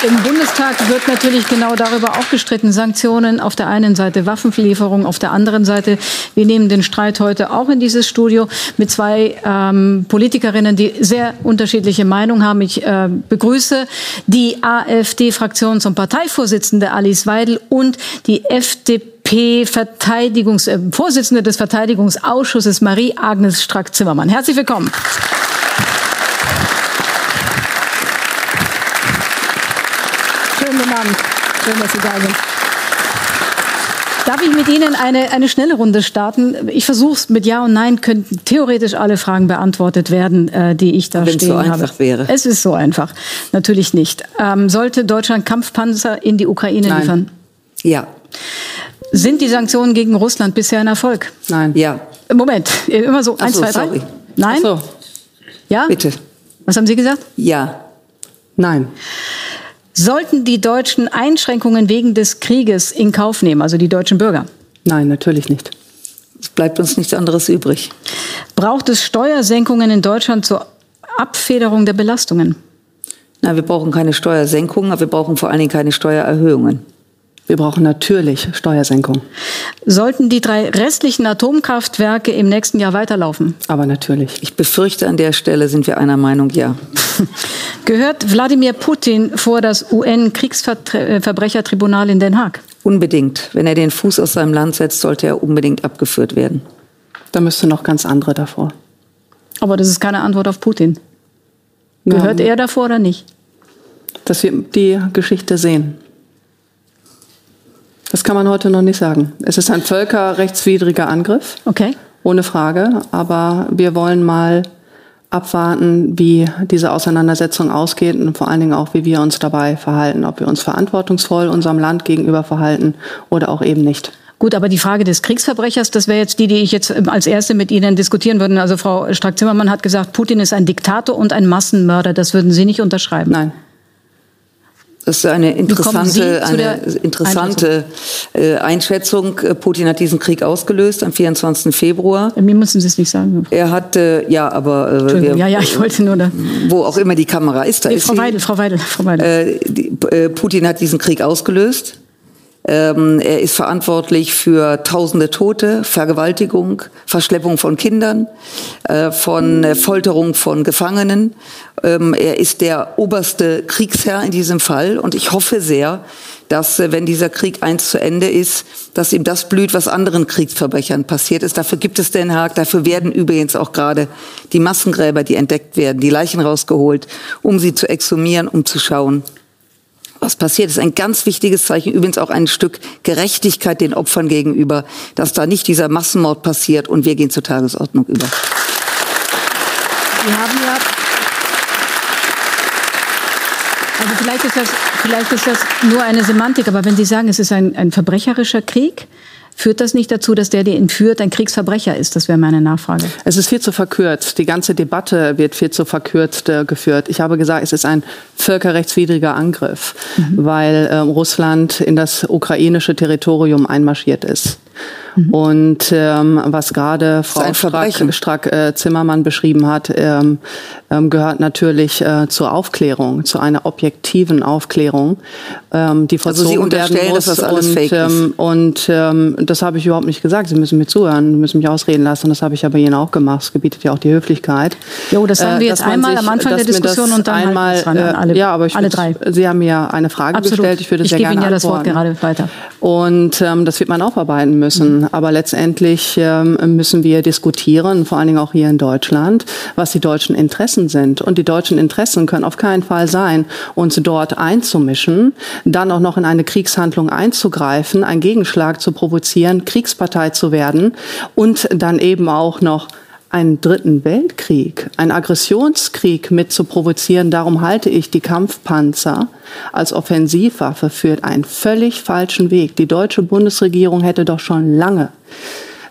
Im Bundestag wird natürlich genau darüber auch gestritten. Sanktionen auf der einen Seite, Waffenlieferung auf der anderen Seite. Wir nehmen den Streit heute auch in dieses Studio mit zwei Politikerinnen, die sehr unterschiedliche Meinungen haben. Ich begrüße die AfD-Fraktions- und Parteivorsitzende Alice Weidel und die FDP-Vorsitzende des Verteidigungsausschusses Marie-Agnes Strack-Zimmermann. Herzlich willkommen. Schönen guten Abend. Schön, dass Sie da sind. Darf ich mit Ihnen eine schnelle Runde starten? Ich versuche es mit Ja und Nein. Könnten theoretisch alle Fragen beantwortet werden, die ich da stehen habe. Wenn es so einfach wäre. Es ist so einfach. Natürlich nicht. Sollte Deutschland Kampfpanzer in die Ukraine liefern? Ja. Sind die Sanktionen gegen Russland bisher ein Erfolg? Nein. Ja. Moment, immer so. 1, 2, 3. Sorry. Nein? Ach so. Ja? Bitte. Was haben Sie gesagt? Ja. Nein. Sollten die Deutschen Einschränkungen wegen des Krieges in Kauf nehmen, also die deutschen Bürger? Nein, natürlich nicht. Es bleibt uns nichts anderes übrig. Braucht es Steuersenkungen in Deutschland zur Abfederung der Belastungen? Na, wir brauchen keine Steuersenkungen, aber wir brauchen vor allen Dingen keine Steuererhöhungen. Wir brauchen natürlich Steuersenkung. Sollten die 3 restlichen Atomkraftwerke im nächsten Jahr weiterlaufen? Aber natürlich. Ich befürchte, an der Stelle sind wir einer Meinung, ja. Gehört Wladimir Putin vor das UN-Kriegsverbrechertribunal in Den Haag? Unbedingt. Wenn er den Fuß aus seinem Land setzt, sollte er unbedingt abgeführt werden. Da müsste noch ganz andere davor. Aber das ist keine Antwort auf Putin. Gehört er davor oder nicht? Dass wir die Geschichte sehen. Das kann man heute noch nicht sagen. Es ist ein völkerrechtswidriger Angriff. Okay. Ohne Frage. Aber wir wollen mal abwarten, wie diese Auseinandersetzung ausgeht und vor allen Dingen auch, wie wir uns dabei verhalten. Ob wir uns verantwortungsvoll unserem Land gegenüber verhalten oder auch eben nicht. Gut, aber die Frage des Kriegsverbrechers, das wäre jetzt die ich jetzt als erste mit Ihnen diskutieren würde. Also Frau Strack-Zimmermann hat gesagt, Putin ist ein Diktator und ein Massenmörder. Das würden Sie nicht unterschreiben? Nein. Das ist eine interessante Einschätzung. Putin hat diesen Krieg ausgelöst am 24. Februar. Mir müssen Sie es nicht sagen. Er hat, ich wollte nur da. Wo auch immer die Kamera ist, da ist Frau Weidel. Putin hat diesen Krieg ausgelöst. Er ist verantwortlich für tausende Tote, Vergewaltigung, Verschleppung von Kindern, von Folterung von Gefangenen. Er ist der oberste Kriegsherr in diesem Fall. Und ich hoffe sehr, dass, wenn dieser Krieg einst zu Ende ist, dass ihm das blüht, was anderen Kriegsverbrechern passiert ist. Dafür gibt es Den Haag. Dafür werden übrigens auch gerade die Massengräber, die entdeckt werden, die Leichen rausgeholt, um sie zu exhumieren, um zu schauen, was passiert ist. Ein ganz wichtiges Zeichen, übrigens auch ein Stück Gerechtigkeit den Opfern gegenüber, dass da nicht dieser Massenmord passiert und wir gehen zur Tagesordnung über. Wir haben ja, also vielleicht ist das nur eine Semantik, aber wenn Sie sagen, es ist ein verbrecherischer Krieg, führt das nicht dazu, dass der entführt, ein Kriegsverbrecher ist? Das wäre meine Nachfrage. Es ist viel zu verkürzt. Die ganze Debatte wird viel zu verkürzt geführt. Ich habe gesagt, es ist ein völkerrechtswidriger Angriff, weil Russland in das ukrainische Territorium einmarschiert ist. Und was gerade Frau Strack-Zimmermann beschrieben hat, gehört natürlich zur Aufklärung, zu einer objektiven Aufklärung, die vollzogen werden muss. Dass das alles fake ist. Und das habe ich überhaupt nicht gesagt. Sie müssen mir zuhören, müssen mich ausreden lassen. Das habe ich ja bei Ihnen auch gemacht. Es gebietet ja auch die Höflichkeit. Jo, das haben wir jetzt einmal am Anfang der Diskussion und dann alle drei. Sie haben mir eine Frage gestellt. Ich würde sehr gerne antworten. Ich gebe Ihnen ja das Wort gerade weiter. Und das wird man aufarbeiten müssen. Aber letztendlich müssen wir diskutieren, vor allen Dingen auch hier in Deutschland, was die deutschen Interessen sind. Und die deutschen Interessen können auf keinen Fall sein, uns dort einzumischen, dann auch noch in eine Kriegshandlung einzugreifen, einen Gegenschlag zu provozieren, Kriegspartei zu werden und dann eben auch noch einen dritten Weltkrieg, einen Aggressionskrieg mit zu provozieren. Darum halte ich die Kampfpanzer als Offensivwaffe für einen völlig falschen Weg. Die deutsche Bundesregierung hätte doch schon lange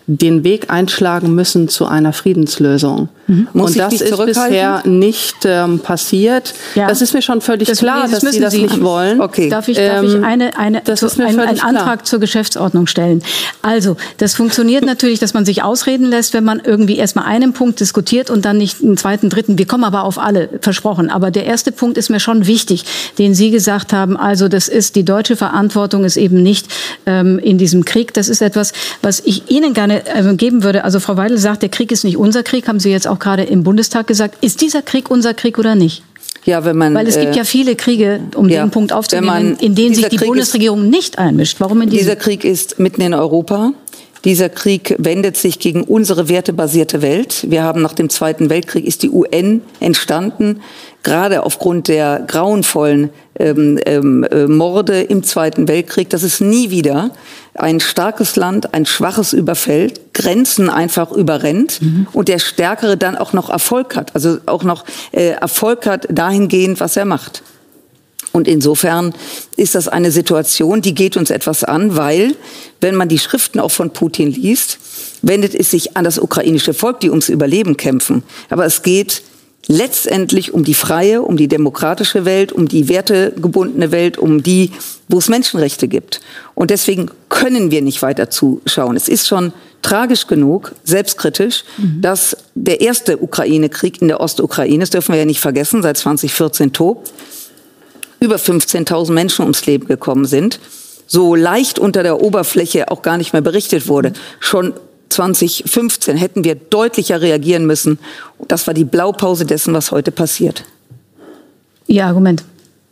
den Weg einschlagen müssen zu einer Friedenslösung. Und das ist bisher nicht passiert. Ja. Das ist mir schon völlig klar, dass Sie das nicht wollen. Okay. Darf ich einen Antrag zur Geschäftsordnung stellen? Also, das funktioniert natürlich, dass man sich ausreden lässt, wenn man irgendwie erstmal einen Punkt diskutiert und dann nicht einen zweiten, dritten. Wir kommen aber auf alle, versprochen. Aber der erste Punkt ist mir schon wichtig, den Sie gesagt haben. Also, das ist die deutsche Verantwortung, ist eben nicht in diesem Krieg. Das ist etwas, was ich Ihnen gerne geben würde. Also, Frau Weidel sagt, der Krieg ist nicht unser Krieg, haben Sie jetzt auch gerade im Bundestag gesagt. Ist dieser Krieg unser Krieg oder nicht? Ja, wenn man, weil es gibt ja viele Kriege, um den Punkt aufzunehmen, in denen sich die Bundesregierung nicht einmischt. Warum in diesem? Dieser Krieg ist mitten in Europa. Dieser Krieg wendet sich gegen unsere wertebasierte Welt. Wir haben nach dem Zweiten Weltkrieg ist die UN entstanden, gerade aufgrund der grauenvollen Morde im Zweiten Weltkrieg, dass es nie wieder ein starkes Land, ein schwaches überfällt, Grenzen einfach überrennt und der Stärkere dann auch noch Erfolg hat, also auch noch Erfolg hat dahingehend, was er macht. Und insofern ist das eine Situation, die geht uns etwas an, weil, wenn man die Schriften auch von Putin liest, wendet es sich an das ukrainische Volk, die ums Überleben kämpfen. Aber es geht letztendlich um die freie, um die demokratische Welt, um die wertegebundene Welt, um die, wo es Menschenrechte gibt. Und deswegen können wir nicht weiter zuschauen. Es ist schon tragisch genug, selbstkritisch, dass der erste Ukraine-Krieg in der Ostukraine, das dürfen wir ja nicht vergessen, seit 2014 tobt, über 15.000 Menschen ums Leben gekommen sind, so leicht unter der Oberfläche auch gar nicht mehr berichtet wurde. Schon 2015 hätten wir deutlicher reagieren müssen. Das war die Blaupause dessen, was heute passiert. Ihr Argument?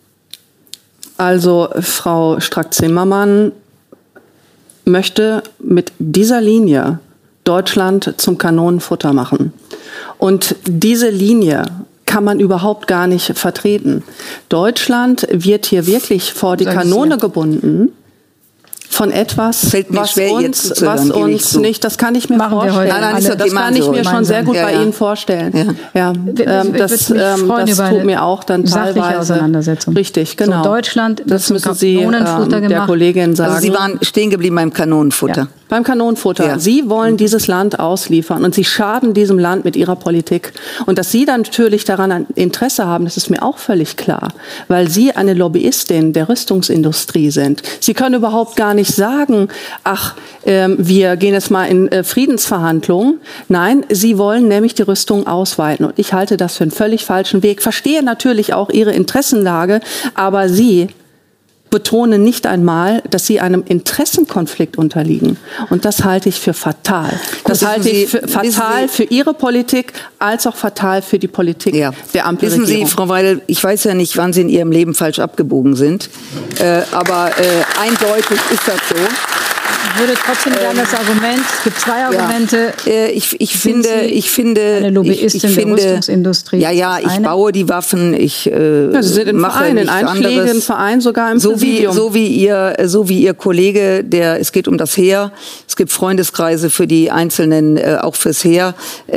Also Frau Strack-Zimmermann möchte mit dieser Linie Deutschland zum Kanonenfutter machen. Und diese Linie kann man überhaupt gar nicht vertreten. Deutschland wird hier wirklich vor die Kanone gebunden von etwas, was uns nicht, das kann ich mir vorstellen. Das kann ich mir schon sehr gut bei Ihnen vorstellen. Ja, das tut mir auch dann teilweise Auseinandersetzung. Richtig, genau. So Deutschland, das müssen Sie der Kollegin sagen. Also Sie waren stehen geblieben beim Kanonenfutter. Ja. Beim Kanonenfutter. Ja. Sie wollen dieses Land ausliefern und Sie schaden diesem Land mit Ihrer Politik. Und dass Sie dann natürlich daran ein Interesse haben, das ist mir auch völlig klar. Weil Sie eine Lobbyistin der Rüstungsindustrie sind. Sie können überhaupt gar nicht sagen, ach, wir gehen jetzt mal in Friedensverhandlungen. Nein, Sie wollen nämlich die Rüstung ausweiten. Und ich halte das für einen völlig falschen Weg. Verstehe natürlich auch Ihre Interessenlage, aber Sie betonen nicht einmal, dass Sie einem Interessenkonflikt unterliegen. Und das halte ich für fatal. Das halte ich für fatal für Ihre Politik, als auch fatal für die Politik der Ampelregierung. Wissen Sie, Frau Weidel, ich weiß ja nicht, wann Sie in Ihrem Leben falsch abgebogen sind, aber eindeutig ist das so. Ich würde trotzdem gerne das Argument, es gibt zwei Argumente. Ich finde, eine Lobbyistin der Rüstungsindustrie. Ich baue die Waffen, ich Sie sind im mache Verein, nichts in einem schlägigen Verein, sogar im Präsidium. So wie Ihr Kollege, es geht um das Heer, es gibt Freundeskreise für die Einzelnen, auch fürs Heer,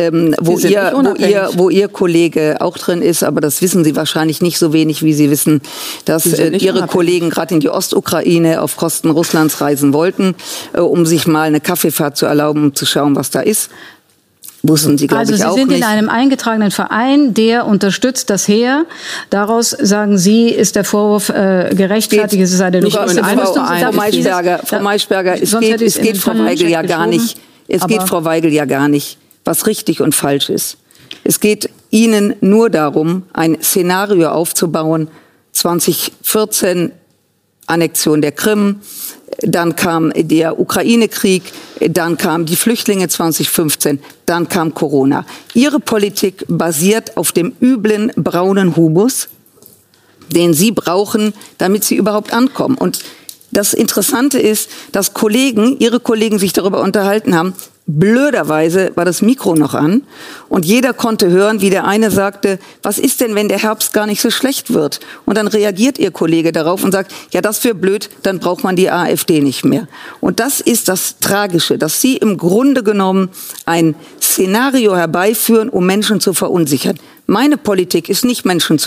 wo Ihr Kollege auch drin ist, aber das wissen Sie wahrscheinlich nicht so wenig, wie Sie wissen, dass Ihre Kollegen gerade in die Ostukraine auf Kosten Russlands reisen wollten, um sich mal eine Kaffeefahrt zu erlauben, um zu schauen, was da ist. Wussten Sie, glaube ich, auch nicht. Also Sie sind in einem eingetragenen Verein, der unterstützt das Heer. Daraus, sagen Sie, ist der Vorwurf gerechtfertigt. Es ist eine logistische Frau Maischberger, es geht Frau Weigel ja gar nicht. Es geht Frau Weigel ja gar nicht, was richtig und falsch ist. Es geht Ihnen nur darum, ein Szenario aufzubauen. 2014 Annexion der Krim, dann kam der Ukraine-Krieg, dann kamen die Flüchtlinge 2015, dann kam Corona. Ihre Politik basiert auf dem üblen braunen Humus, den Sie brauchen, damit Sie überhaupt ankommen. Und das Interessante ist, dass Ihre Kollegen sich darüber unterhalten haben. Blöderweise war das Mikro noch an und jeder konnte hören, wie der eine sagte, was ist denn, wenn der Herbst gar nicht so schlecht wird? Und dann reagiert Ihr Kollege darauf und sagt, ja, das wäre blöd, dann braucht man die AfD nicht mehr. Und das ist das Tragische, dass Sie im Grunde genommen ein Szenario herbeiführen, um Menschen zu verunsichern. Meine Politik ist nicht, Menschen zu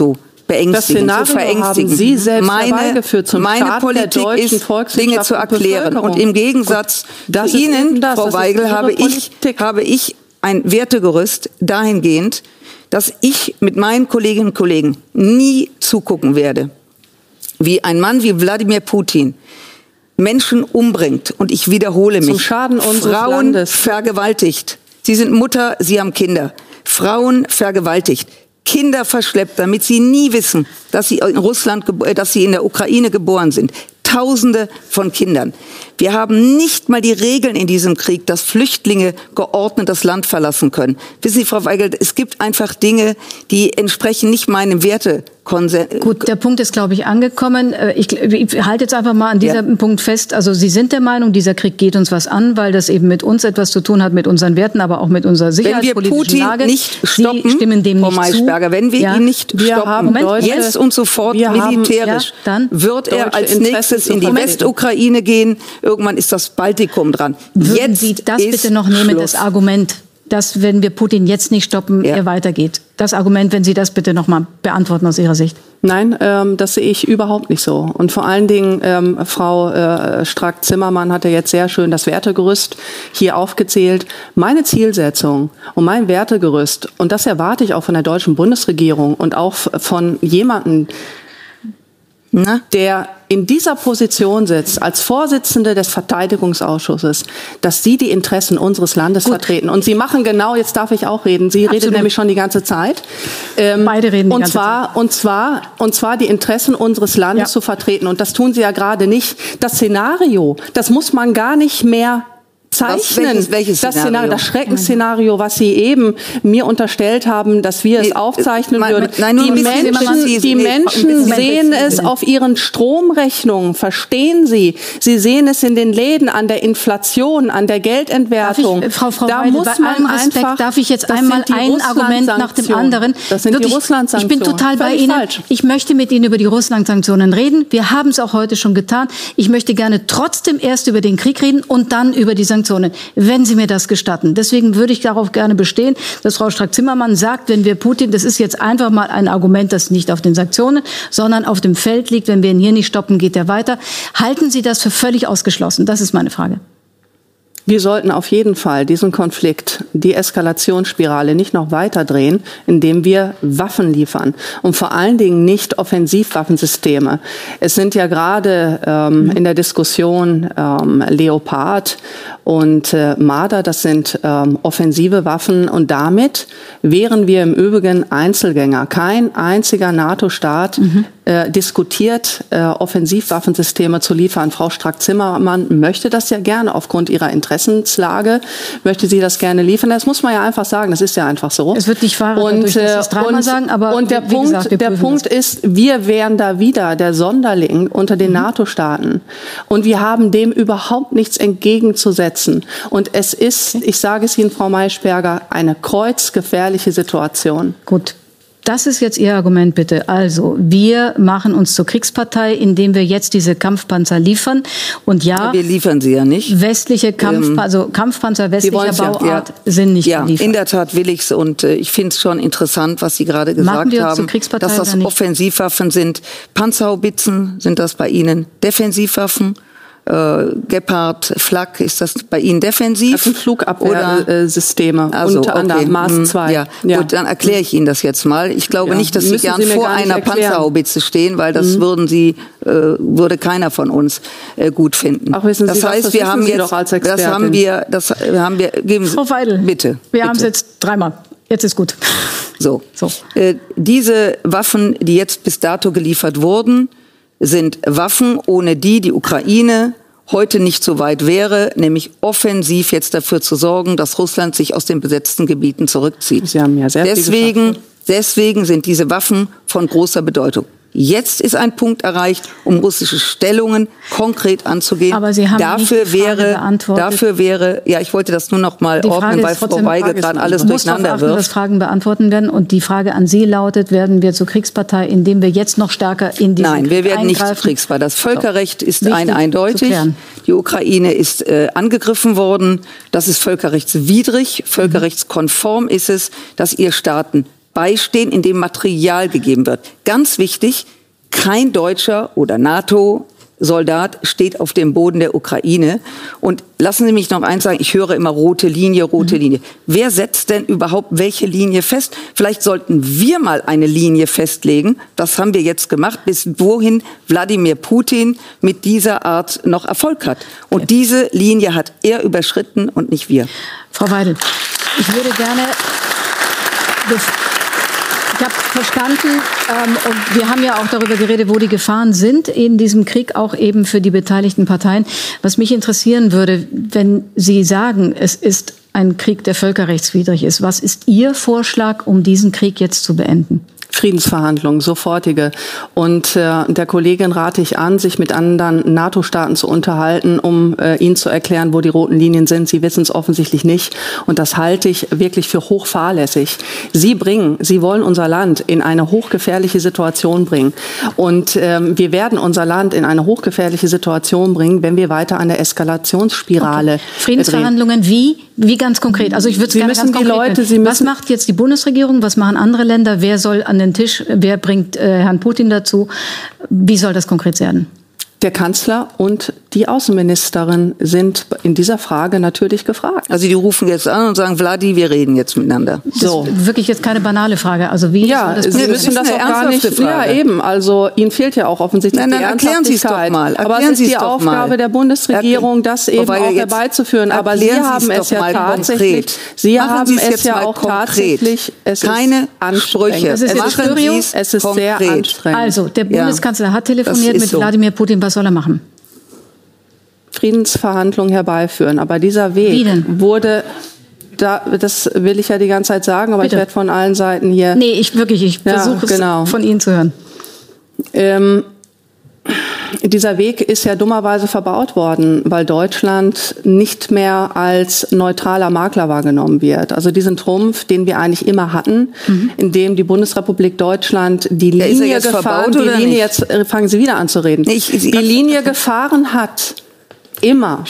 beängstigend, zu verängstigen. Haben Sie selbst herbeigeführt zum meine Start Politik der deutschen ist, Dinge zu erklären. Und im Gegensatz zu Ihnen, Frau Weigel, habe ich ein Wertegerüst dahingehend, dass ich mit meinen Kolleginnen und Kollegen nie zugucken werde, wie ein Mann wie Wladimir Putin Menschen umbringt. Und ich wiederhole mich. Zum Schaden unseres Frauen Landes. vergewaltigt. Sie sind Mutter, Sie haben Kinder. Frauen vergewaltigt. Kinder verschleppt, damit sie nie wissen, dass sie in Russland, dass sie in der Ukraine geboren sind. Tausende von Kindern. Wir haben nicht mal die Regeln in diesem Krieg, dass Flüchtlinge geordnet das Land verlassen können. Wissen Sie, Frau Weigel, es gibt einfach Dinge, die entsprechen nicht meinem Wertekonsens. Gut, der Punkt ist, glaube ich, angekommen. Ich halte jetzt einfach mal an diesem Punkt fest. Also Sie sind der Meinung, dieser Krieg geht uns was an, weil das eben mit uns etwas zu tun hat, mit unseren Werten, aber auch mit unserer sicherheitspolitischen Lage. Wenn wir Putin nicht stoppen, Sie stimmen dem Frau nicht Maischberger, wenn wir ihn nicht stoppen, jetzt und sofort militärisch, wird er als nächstes in die Westukraine gehen. Irgendwann ist das Baltikum dran. Würden Sie das bitte noch nehmen, das Argument, dass, wenn wir Putin jetzt nicht stoppen, er weitergeht? Das Argument, wenn Sie das bitte noch mal beantworten aus Ihrer Sicht. Nein, das sehe ich überhaupt nicht so. Und vor allen Dingen, Frau Strack-Zimmermann hat ja jetzt sehr schön das Wertegerüst hier aufgezählt. Meine Zielsetzung und mein Wertegerüst, und das erwarte ich auch von der deutschen Bundesregierung und auch von jemandem, der in dieser Position sitzt, als Vorsitzende des Verteidigungsausschusses, dass Sie die Interessen unseres Landes vertreten. Und Sie machen genau, jetzt darf ich auch reden, Sie redet nämlich schon die ganze Zeit. Beide reden die ganze Zeit. Und zwar die Interessen unseres Landes zu vertreten. Und das tun Sie ja gerade nicht. Das Szenario, das muss man gar nicht mehr zeichnen. Welches Szenario? Das Schreckensszenario, was Sie eben mir unterstellt haben, dass wir es aufzeichnen würden. Die Menschen sehen es auf ihren Stromrechnungen, verstehen Sie? Sie sehen es in den Läden, an der Inflation, an der Geldentwertung. Frau Weidel, bei allem Respekt, darf ich jetzt einmal ein Argument nach dem anderen? Das sind die Russland-Sanktionen. Ich bin total bei Ihnen. Ich möchte mit Ihnen über die Russland-Sanktionen reden. Wir haben es auch heute schon getan. Ich möchte gerne trotzdem erst über den Krieg reden und dann über die Sanktionen, wenn Sie mir das gestatten. Deswegen würde ich darauf gerne bestehen, dass Frau Strack-Zimmermann sagt, wenn wir Putin, das ist jetzt einfach mal ein Argument, das nicht auf den Sanktionen, sondern auf dem Feld liegt, wenn wir ihn hier nicht stoppen, geht er weiter. Halten Sie das für völlig ausgeschlossen? Das ist meine Frage. Wir sollten auf jeden Fall diesen Konflikt, die Eskalationsspirale nicht noch weiter drehen, indem wir Waffen liefern und vor allen Dingen nicht Offensivwaffensysteme. Es sind ja gerade in der Diskussion Leopard und Marder, das sind offensive Waffen, und damit wären wir im Übrigen Einzelgänger. Kein einziger NATO-Staat diskutiert, Offensivwaffensysteme zu liefern. Frau Strack-Zimmermann möchte das ja gerne aufgrund ihrer Interessenslage, möchte sie das gerne liefern. Das muss man ja einfach sagen, das ist ja einfach so. Es wird nicht Fahrrad durch das dreimal sagen, aber und der Punkt ist, wir wären da wieder der Sonderling unter den NATO-Staaten und wir haben dem überhaupt nichts entgegenzusetzen. Und es ist, ich sage es Ihnen, Frau Maischberger, eine kreuzgefährliche Situation. Gut. Das ist jetzt Ihr Argument, bitte. Also, wir machen uns zur Kriegspartei, indem wir jetzt diese Kampfpanzer liefern. Und ja, wir liefern sie ja nicht. Westliche Kampfpanzer westlicher Bauart sind nicht geliefert. Ja, in der Tat will ich's. Und ich finde es schon interessant, was Sie gerade gesagt haben, dass das Offensivwaffen sind. Panzerhaubitzen, sind das bei Ihnen Defensivwaffen? Gepard, Flak, ist das bei Ihnen defensiv? Das sind Flugabwehrsysteme, unter anderem Maß 2. Ja. Gut, dann erkläre ich Ihnen das jetzt mal. Ich glaube nicht, dass Sie gern vor einer Panzerhaubitze stehen, weil das würde keiner von uns gut finden. Auch wissen Sie, das heißt, wir haben jetzt, das haben wir, geben Sie, Frau Weidel, bitte. Wir haben es jetzt dreimal. Jetzt ist gut. So. Diese Waffen, die jetzt bis dato geliefert wurden, sind Waffen, ohne die die Ukraine heute nicht so weit wäre, nämlich offensiv jetzt dafür zu sorgen, dass Russland sich aus den besetzten Gebieten zurückzieht. Sie haben ja sehr deswegen sind diese Waffen von großer Bedeutung. Jetzt ist ein Punkt erreicht, um russische Stellungen konkret anzugehen. Aber Sie haben dafür wäre, ja, ich wollte das nur noch mal ordnen, weil Frau Weigel gerade alles durcheinander wirft. Dass Fragen beantworten werden. Und die Frage an Sie lautet, werden wir zur Kriegspartei, indem wir jetzt noch stärker in diesen Nein, wir werden nicht zur Kriegspartei. Das Völkerrecht ist eindeutig. Die Ukraine ist angegriffen worden. Das ist völkerrechtswidrig. Völkerrechtskonform ist es, dass ihr Staaten beistehen, indem Material gegeben wird. Ganz wichtig, kein Deutscher oder NATO-Soldat steht auf dem Boden der Ukraine. Und lassen Sie mich noch eins sagen, ich höre immer rote Linie, rote Linie. Wer setzt denn überhaupt welche Linie fest? Vielleicht sollten wir mal eine Linie festlegen. Das haben wir jetzt gemacht, bis wohin Wladimir Putin mit dieser Art noch Erfolg hat. Und diese Linie hat er überschritten und nicht wir. Frau Weidel, ich würde gerne... Ich habe verstanden, und wir haben ja auch darüber geredet, wo die Gefahren sind in diesem Krieg, auch eben für die beteiligten Parteien. Was mich interessieren würde, wenn Sie sagen, es ist ein Krieg, der völkerrechtswidrig ist, was ist Ihr Vorschlag, um diesen Krieg jetzt zu beenden? Friedensverhandlungen, sofortige. Und der Kollegin rate ich an, sich mit anderen NATO-Staaten zu unterhalten, um ihnen zu erklären, wo die roten Linien sind. Sie wissen es offensichtlich nicht. Und das halte ich wirklich für hochfahrlässig. Sie wollen unser Land in eine hochgefährliche Situation bringen. Und wir werden unser Land in eine hochgefährliche Situation bringen, wenn wir weiter an der Eskalationsspirale Friedensverhandlungen drehen. Wie ganz konkret? Also ich würde es gerne ganz konkret. Was macht jetzt die Bundesregierung? Was machen andere Länder? Wer soll an den Tisch? Wer bringt Herrn Putin dazu? Wie soll das konkret werden? Der Kanzler und die Außenministerin sind in dieser Frage natürlich gefragt. Also die rufen jetzt an und sagen, Vladi, wir reden jetzt miteinander. So. Das ist wirklich jetzt keine banale Frage. Also wie ja, soll das Sie müssen das auch gar nicht. Frage. Ja, eben. Also Ihnen fehlt ja auch offensichtlich die erklären Sie es doch mal. Aber es ist die Aufgabe der Bundesregierung, das eben auch herbeizuführen. Aber Sie haben es ja tatsächlich. Sie haben es ja auch tatsächlich. Keine Sprüche. Das ist es ist sehr anstrengend. Also der Bundeskanzler hat telefoniert mit Wladimir Putin. Was soll er machen? Friedensverhandlungen herbeiführen. Aber dieser Weg wurde, das will ich ja die ganze Zeit sagen, aber Bitte. Ich werde von allen Seiten hier... Nee, ich versuche es von Ihnen zu hören. Dieser Weg ist ja dummerweise verbaut worden, weil Deutschland nicht mehr als neutraler Makler wahrgenommen wird. Also diesen Trumpf, den wir eigentlich immer hatten, in dem die Bundesrepublik Deutschland die Linie gefahren, jetzt fangen Sie wieder an zu reden, die Linie gefahren hat, immer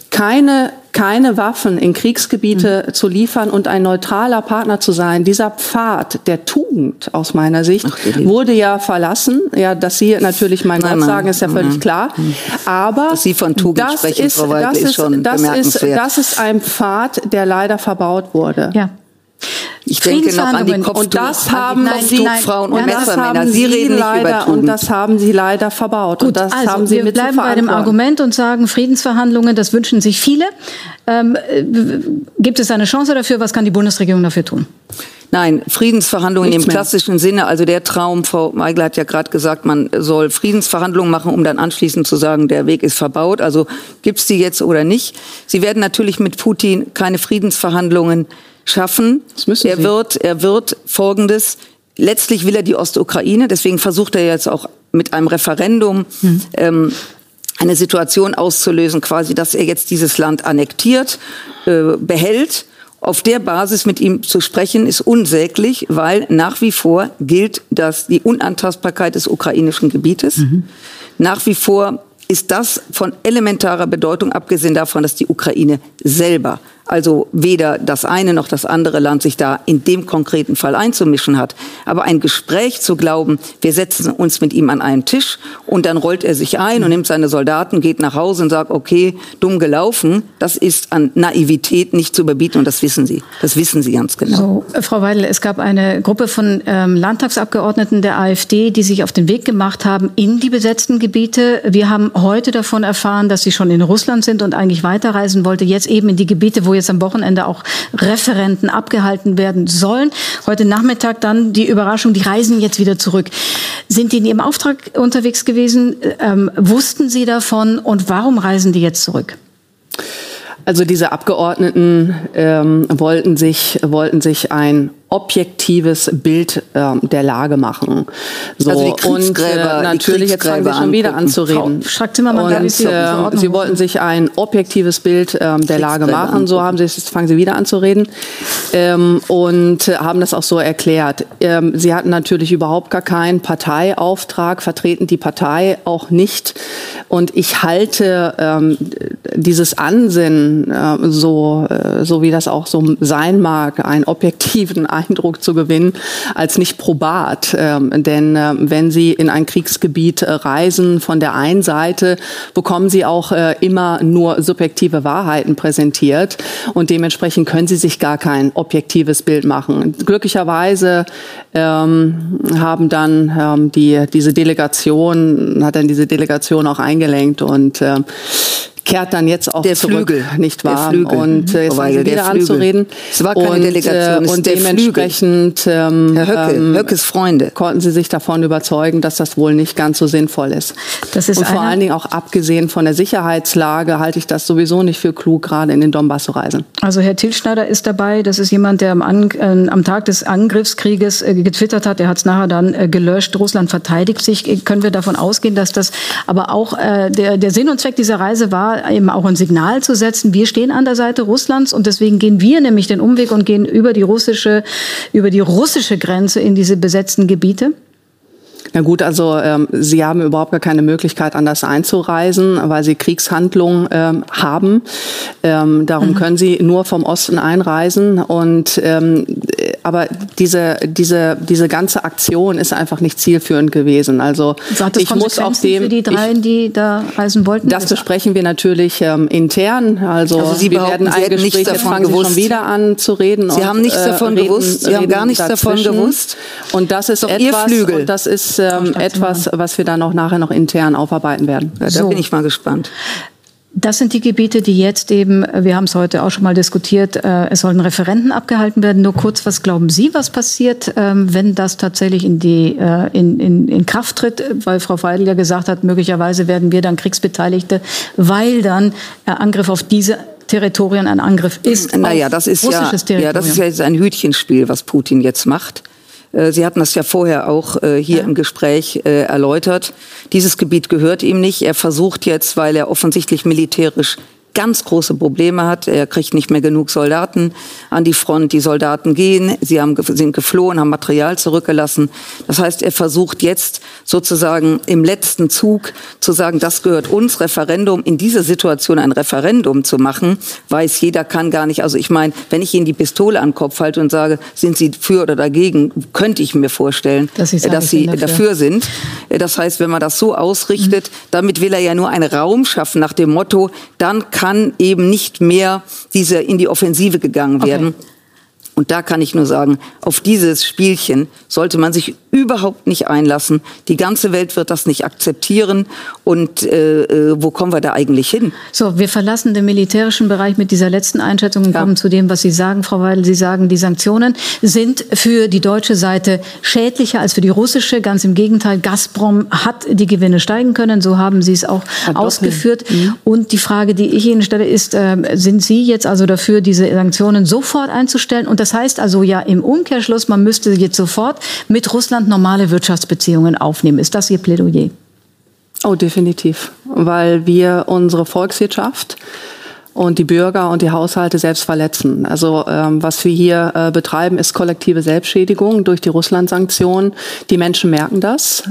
keine Waffen in Kriegsgebiete zu liefern und ein neutraler Partner zu sein. Dieser Pfad der Tugend aus meiner Sicht wurde ja verlassen. Ja, dass Sie natürlich mein Wort sagen, ist ja völlig klar. Aber dass Sie von Tugend sprechen, Frau Weidel, ist schon bemerkenswert. Das ist ein Pfad, der leider verbaut wurde. Ja. Ich denke noch an die Kopftuchfrauen und Messermänner. Sie reden nicht über Tugend. Und das haben Sie leider verbaut. Gut, und das also haben Sie wir bleiben bei dem Argument und sagen, Friedensverhandlungen, das wünschen sich viele. Gibt es eine Chance dafür? Was kann die Bundesregierung dafür tun? Nein, Friedensverhandlungen im klassischen Sinne, also der Traum, Frau Maigler hat ja gerade gesagt, man soll Friedensverhandlungen machen, um dann anschließend zu sagen, der Weg ist verbaut. Also gibt's die jetzt oder nicht? Sie werden natürlich mit Putin keine Friedensverhandlungen schaffen. Er wird Folgendes, letztlich will er die Ostukraine, deswegen versucht er jetzt auch mit einem Referendum eine Situation auszulösen, quasi, dass er jetzt dieses Land annektiert, behält. Auf der Basis mit ihm zu sprechen, ist unsäglich, weil nach wie vor gilt die Unantastbarkeit des ukrainischen Gebietes. Nach wie vor ist das von elementarer Bedeutung, abgesehen davon, dass die Ukraine selber, also weder das eine noch das andere Land sich da in dem konkreten Fall einzumischen hat. Aber ein Gespräch zu glauben, wir setzen uns mit ihm an einen Tisch und dann rollt er sich ein und nimmt seine Soldaten, geht nach Hause und sagt, okay, dumm gelaufen, das ist an Naivität nicht zu überbieten und das wissen Sie. Das wissen Sie ganz genau. So, Frau Weidel, es gab eine Gruppe von Landtagsabgeordneten der AfD, die sich auf den Weg gemacht haben in die besetzten Gebiete. Wir haben heute davon erfahren, dass sie schon in Russland sind und eigentlich weiterreisen wollte, jetzt eben in die Gebiete, wo jetzt am Wochenende auch Referenden abgehalten werden sollen. Heute Nachmittag dann die Überraschung, die reisen jetzt wieder zurück. Sind die in Ihrem Auftrag unterwegs gewesen? Wussten Sie davon? Und warum reisen die jetzt zurück? Also diese Abgeordneten wollten sich ein objektives Bild der Lage machen. So, also die Kriegsgräber, und natürlich jetzt fangen Sie schon wieder an zu reden. Sie wollten sich ein objektives Bild der Lage machen. So fangen Sie wieder an zu reden und haben das auch so erklärt. Sie hatten natürlich überhaupt gar keinen Parteiauftrag, vertreten die Partei auch nicht. Und ich halte dieses Ansinnen, so wie das auch so sein mag, einen objektiven Eindruck zu gewinnen, als nicht probat. Denn wenn Sie in ein Kriegsgebiet reisen, von der einen Seite bekommen Sie auch immer nur subjektive Wahrheiten präsentiert und dementsprechend können Sie sich gar kein objektives Bild machen. Glücklicherweise hat dann diese Delegation auch eingelenkt und kehrt dann jetzt auch der zurück, Flügel, nicht wahr? Der Flügel. Und jetzt fangen Sie wieder an zu reden. Es war keine Delegation, es und der dementsprechend Herr Höckes Freunde konnten Sie sich davon überzeugen, dass das wohl nicht ganz so sinnvoll ist. Und vor allen Dingen auch abgesehen von der Sicherheitslage halte ich das sowieso nicht für klug, gerade in den Donbass zu reisen. Also Herr Tilschneider ist dabei. Das ist jemand, der am Tag des Angriffskrieges getwittert hat. Er hat es nachher dann gelöscht. Russland verteidigt sich. Können wir davon ausgehen, dass das aber auch der Sinn und Zweck dieser Reise war, eben auch ein Signal zu setzen, wir stehen an der Seite Russlands und deswegen gehen wir nämlich den Umweg und gehen über die russische Grenze in diese besetzten Gebiete? Na gut, also Sie haben überhaupt gar keine Möglichkeit, anders einzureisen, weil Sie Kriegshandlungen haben. Darum können Sie nur vom Osten einreisen. Und aber diese ganze Aktion ist einfach nicht zielführend gewesen. Also ich muss auf dem für die dreien, die da reisen wollten. Das besprechen wir natürlich intern. Also wir werden ein Gespräch, jetzt fangen Sie schon wieder an zu reden. Sie haben nichts davon gewusst. Sie haben gar nichts davon gewusst. Und das ist etwas, was wir dann auch nachher noch intern aufarbeiten werden. Ja, da bin ich mal gespannt. Das sind die Gebiete, die jetzt eben, wir haben es heute auch schon mal diskutiert, es sollen Referenden abgehalten werden. Nur kurz, was glauben Sie, was passiert, wenn das tatsächlich in Kraft tritt? Weil Frau Weidel ja gesagt hat, möglicherweise werden wir dann Kriegsbeteiligte, weil dann Angriff auf diese Territorien ein Angriff ist. Naja, das ist ja jetzt ein Hütchenspiel, was Putin jetzt macht. Sie hatten das ja vorher auch hier im Gespräch erläutert. Dieses Gebiet gehört ihm nicht. Er versucht jetzt, weil er offensichtlich militärisch ganz große Probleme hat. Er kriegt nicht mehr genug Soldaten an die Front. Die Soldaten gehen, sind geflohen, haben Material zurückgelassen. Das heißt, er versucht jetzt sozusagen im letzten Zug zu sagen, das gehört uns, Referendum. In dieser Situation ein Referendum zu machen, weiß jeder, kann gar nicht. Also ich meine, wenn ich Ihnen die Pistole an den Kopf halte und sage, sind Sie für oder dagegen, könnte ich mir vorstellen, dass Sie dafür sind. Das heißt, wenn man das so ausrichtet, damit will er ja nur einen Raum schaffen nach dem Motto, dann kann eben nicht mehr in die Offensive gegangen werden. Okay. Und da kann ich nur sagen, auf dieses Spielchen sollte man sich überhaupt nicht einlassen. Die ganze Welt wird das nicht akzeptieren. Und wo kommen wir da eigentlich hin? So, wir verlassen den militärischen Bereich mit dieser letzten Einschätzung und kommen zu dem, was Sie sagen, Frau Weidel. Sie sagen, die Sanktionen sind für die deutsche Seite schädlicher als für die russische. Ganz im Gegenteil, Gazprom hat die Gewinne steigen können. So haben Sie es auch ausgeführt. Und die Frage, die ich Ihnen stelle, ist, sind Sie jetzt also dafür, diese Sanktionen sofort einzustellen? Und das heißt also ja im Umkehrschluss, man müsste jetzt sofort mit Russland normale Wirtschaftsbeziehungen aufnehmen. Ist das Ihr Plädoyer? Oh, definitiv. Weil wir unsere Volkswirtschaft und die Bürger und die Haushalte selbst verletzen. Also was wir hier betreiben, ist kollektive Selbstschädigung durch die Russland-Sanktionen. Die Menschen merken das.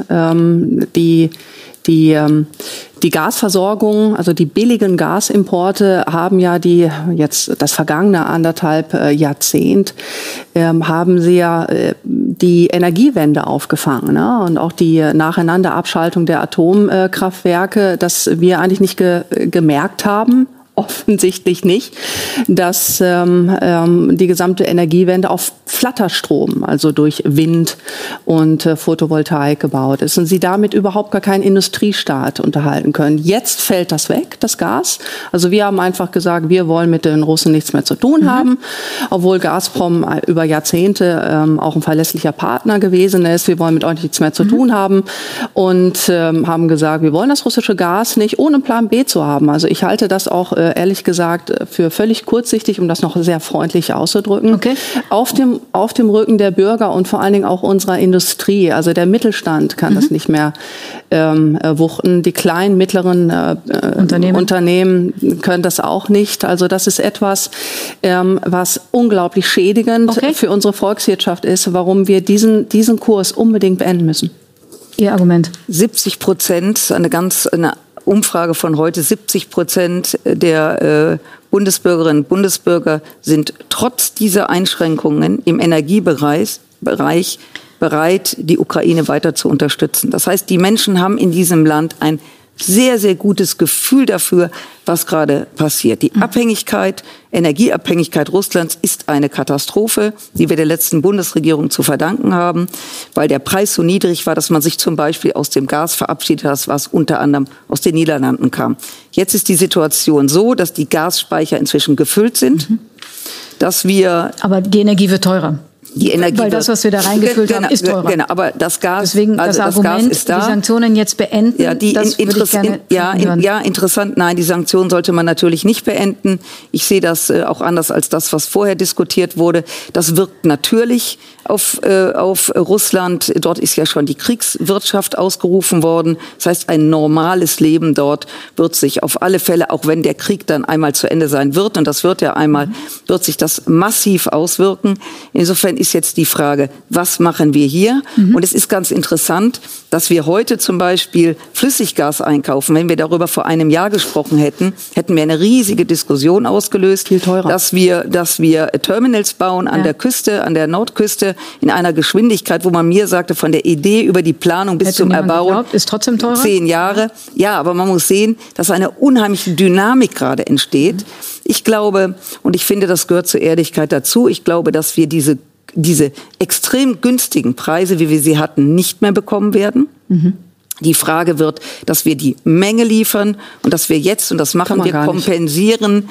Die Gasversorgung, also die billigen Gasimporte haben ja jetzt das vergangene 1,5 Jahrzehnt, haben sie ja die Energiewende aufgefangen, ne? Und auch die nacheinander Abschaltung der Atomkraftwerke, dass wir eigentlich nicht gemerkt haben, offensichtlich nicht, dass die gesamte Energiewende auf Flatterstrom, also durch Wind und Photovoltaik gebaut ist und sie damit überhaupt gar keinen Industriestaat unterhalten können. Jetzt fällt das weg, das Gas. Also wir haben einfach gesagt, wir wollen mit den Russen nichts mehr zu tun haben, obwohl Gazprom über Jahrzehnte auch ein verlässlicher Partner gewesen ist. Wir wollen mit euch nichts mehr zu tun haben und haben gesagt, wir wollen das russische Gas nicht, ohne Plan B zu haben. Also ich halte das auch ehrlich gesagt für völlig kurzsichtig, um das noch sehr freundlich auszudrücken. Okay. Auf dem Rücken der Bürger und vor allen Dingen auch unserer Industrie. Also der Mittelstand kann das nicht mehr wuchten. Die kleinen, mittleren Unternehmen können das auch nicht. Also das ist etwas, was unglaublich schädigend für unsere Volkswirtschaft ist, warum wir diesen Kurs unbedingt beenden müssen. Ihr Argument? 70%, eine Umfrage von heute, 70% der Bundesbürgerinnen und Bundesbürger sind trotz dieser Einschränkungen im Energiebereich bereit, die Ukraine weiter zu unterstützen. Das heißt, die Menschen haben in diesem Land ein sehr, sehr gutes Gefühl dafür, was gerade passiert. Die Energieabhängigkeit Russlands ist eine Katastrophe, die wir der letzten Bundesregierung zu verdanken haben, weil der Preis so niedrig war, dass man sich zum Beispiel aus dem Gas verabschiedet hat, was unter anderem aus den Niederlanden kam. Jetzt ist die Situation so, dass die Gasspeicher inzwischen gefüllt sind, dass wir... Aber die Energie wird teurer. Die Energie, weil das, was wir da reingefüllt haben, ist teurer. Genau, aber das Gas, deswegen also das Argument, Gas ist da. Die Sanktionen jetzt beenden, ja, das würde ich gerne hören. Ja, interessant. Nein, die Sanktionen sollte man natürlich nicht beenden. Ich sehe das auch anders als das, was vorher diskutiert wurde. Das wirkt natürlich auf Russland. Dort ist ja schon die Kriegswirtschaft ausgerufen worden. Das heißt, ein normales Leben dort wird sich auf alle Fälle, auch wenn der Krieg dann einmal zu Ende sein wird, und das wird ja einmal, wird sich das massiv auswirken. Insofern ist jetzt die Frage, was machen wir hier? Und es ist ganz interessant, dass wir heute zum Beispiel Flüssiggas einkaufen. Wenn wir darüber vor einem Jahr gesprochen hätten, hätten wir eine riesige Diskussion ausgelöst, viel teurer, dass wir Terminals bauen an der Küste, an der Nordküste, in einer Geschwindigkeit, wo man mir sagte, von der Idee über die Planung bis zum Erbauen, ist trotzdem teurer? 10 Jahre. Ja, aber man muss sehen, dass eine unheimliche Dynamik gerade entsteht. Ich glaube, und ich finde, das gehört zur Ehrlichkeit dazu, ich glaube, dass wir diese extrem günstigen Preise, wie wir sie hatten, nicht mehr bekommen werden. Die Frage wird, dass wir die Menge liefern und dass wir jetzt, und das machen wir, kompensieren,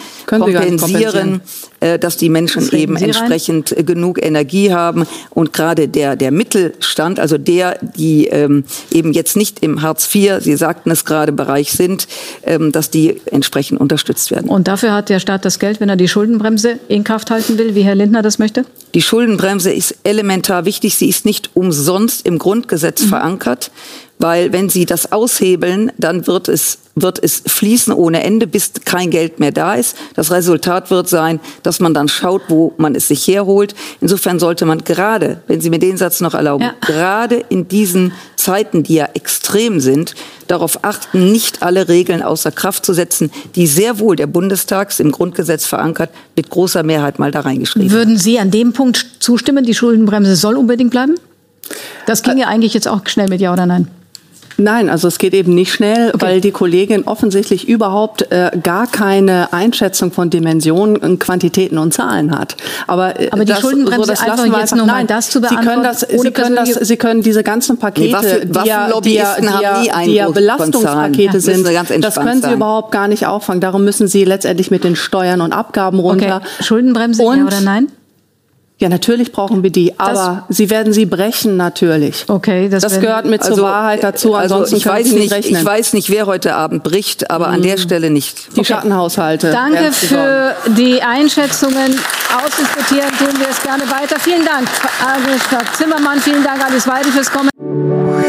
dass die Menschen eben entsprechend genug Energie haben. Und gerade der Mittelstand, also die eben jetzt nicht im Hartz IV, Sie sagten es gerade, Bereich sind, dass die entsprechend unterstützt werden. Und dafür hat der Staat das Geld, wenn er die Schuldenbremse in Kraft halten will, wie Herr Lindner das möchte? Die Schuldenbremse ist elementar wichtig. Sie ist nicht umsonst im Grundgesetz verankert. Weil wenn Sie das aushebeln, dann wird es fließen ohne Ende, bis kein Geld mehr da ist. Das Resultat wird sein, dass man dann schaut, wo man es sich herholt. Insofern sollte man gerade, wenn Sie mir den Satz noch erlauben, gerade in diesen Zeiten, die ja extrem sind, darauf achten, nicht alle Regeln außer Kraft zu setzen, die sehr wohl der Bundestag im Grundgesetz verankert, mit großer Mehrheit mal da reingeschrieben. Würden Sie an dem Punkt zustimmen, die Schuldenbremse soll unbedingt bleiben? Das ging ja eigentlich jetzt auch schnell mit Ja oder Nein. Nein, also es geht eben nicht schnell, weil die Kollegin offensichtlich überhaupt gar keine Einschätzung von Dimensionen, Quantitäten und Zahlen hat. Aber die Schuldenbremse das einfach jetzt nur mal das zu beantworten. Sie können diese ganzen Pakete, die ja Belastungspakete sind, das können Sie überhaupt gar nicht auffangen. Darum müssen Sie letztendlich mit den Steuern und Abgaben runter. Okay. Schuldenbremse, ja oder nein? Ja, natürlich brauchen wir die, aber Sie werden sie brechen, natürlich. Okay, das gehört mit zur Wahrheit dazu, ansonsten ich weiß nicht, wer heute Abend bricht, aber an der Stelle nicht. Die Schattenhaushalte. Danke für die Einschätzungen. Ausdiskutieren tun wir es gerne weiter. Vielen Dank, Agnes Strack-Zimmermann. Vielen Dank, Alice Weidel, fürs Kommen.